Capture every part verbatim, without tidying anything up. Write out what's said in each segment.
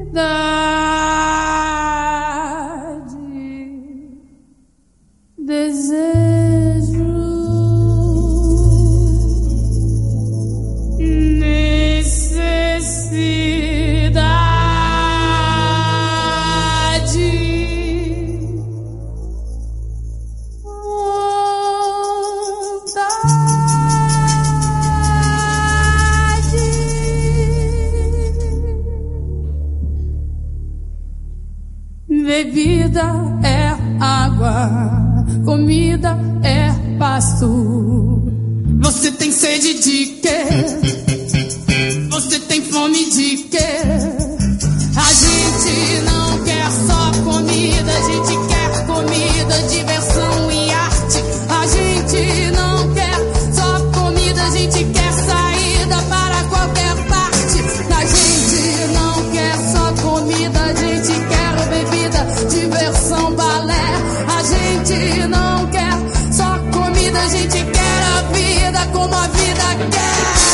desejo, necessidade, vontade. Bebida é água, comida é pasto. Você tem sede de quê? Você tem fome de quê? A gente não quer só comida, a gente quer comida, diversão e arte. A gente não quer só comida, a gente quer saída para qualquer parte. A gente não quer só comida, a gente quer bebida, diversão, balé. A gente não quer só comida, a gente quer a vida como a vida quer.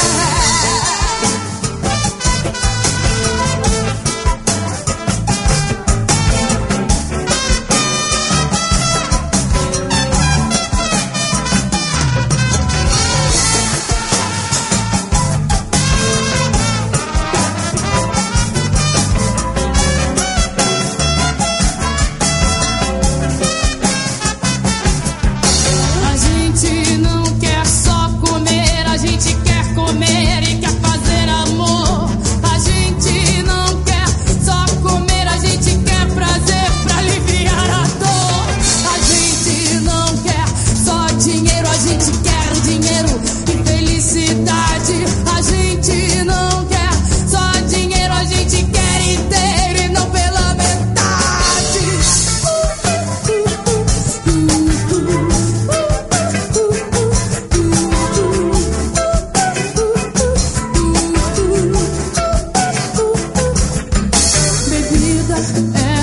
A gente não quer só comer, a gente quer comer e quer fazer amor. A gente não quer só comer, a gente quer prazer pra aliviar a dor. A gente não quer só dinheiro, a gente quer dinheiro e felicidade. A gente não quer só dinheiro, a gente quer inteiro e não pela metade. Bebida é